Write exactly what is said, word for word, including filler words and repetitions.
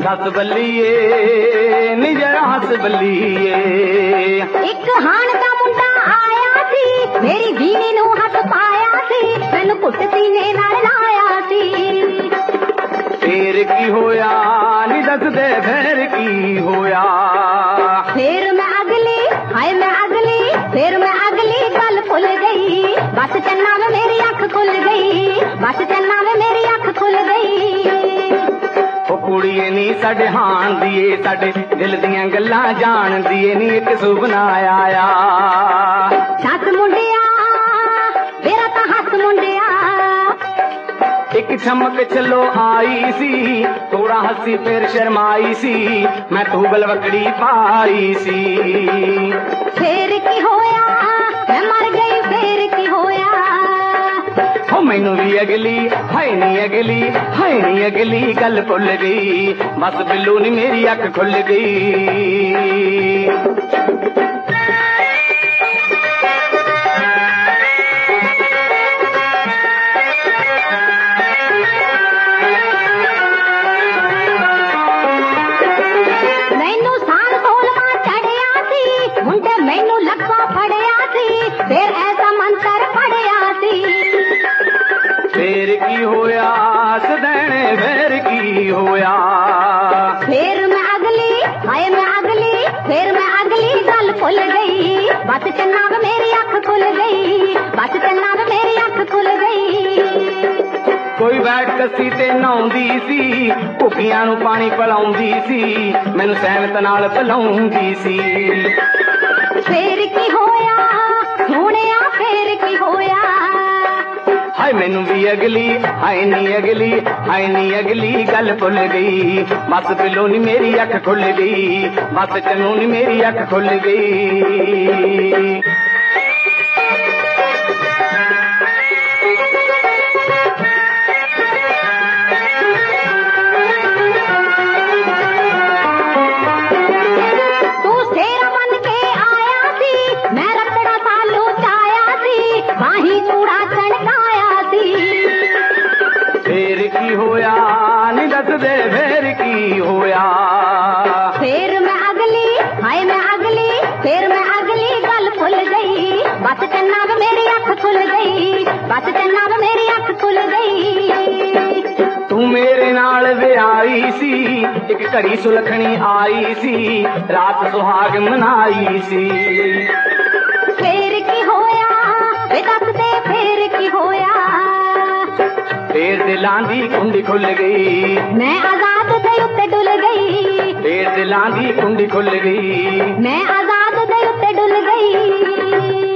दस बल्लीए नी जरा हस बल्लीए। एक हाण दा मुंडा आया सी मेरी बीवी नू हथ पाया सी मैनू घुट सीने नाल लाया सी। फिर की होया नी दस दे फिर की होया। फिर मैं अगली हाय मैं अगली फिर मैं अगली गल भुल गई बस चन्ना में मेरी अख खुल गई बस चन्ना में मेरी अख खुल गई। कुड़िए नी साडे हान दिए साडे दिल दियां गल्लां जान दिए नी एक सुपना आया। सस मुंडिया मेरा तां हस मुंडिया। एक चमक चलो आई सी थोड़ा हंसी फिर शर्माई सी मैं तू बलवकड़ी पाई सी। फिर की होया मैं मर गई फिर की होया। हो मैनू भी अगली हाय नी अगली हाय नी अगली गल भुल गई बस बिल्लू नी मेरी अख खुल गई। मैनू साल सोलवा चढ़िया सी मुंडे मैनू लक्का फड़िया सी फिर ऐसा मंत्र पढ़िया सी। फिर की होया सदैने फिर की होया। फिर मैं अगली हाय मैं अगली फिर मैं अगली गल भुल गई बस चन्ना में मेरी अख खुल गई बस चन्ना में मेरी अख खुल गई। कोई बैठ कसी ते नहाउंदी सी भुखियां नू पानी पिलाउंदी सी मैनू सहमत नाल पिलाउंदी सी। फिर की होया सोहणिया फिर की होया। हाय मैनू भी अगली हाय नी अगली हाय नी अगली गल भुल गई बस बिल्लो नी मेरी अख खुल गई बस चन्नू नी मेरी अख खुल गई। तू शेर बन के आया सी मैं रतड़ा सालू चाया सी माही चूड़ा चढ़काया सी। फिर की होया नी दस दे फिर की होया। फिर मैं अगली हाय मैं अगली फिर मैं अगली गल भुल गई बस चन्ना में मेरी अख खुल गई बस चन्ना में मेरी अख खुल गई। तू मेरे नाल विआई सी एक घड़ी सुलखनी आई सी रात सुहाग मनाई सी। फिर की होया वे दस दे फिर की होया। फिर दिलां दी कुंडी खुल गई मैं आजाद दे उत्ते डुल गई फिर दिलां दी कुंडी खुल गई मैं आजाद दे उत्ते डुल गई।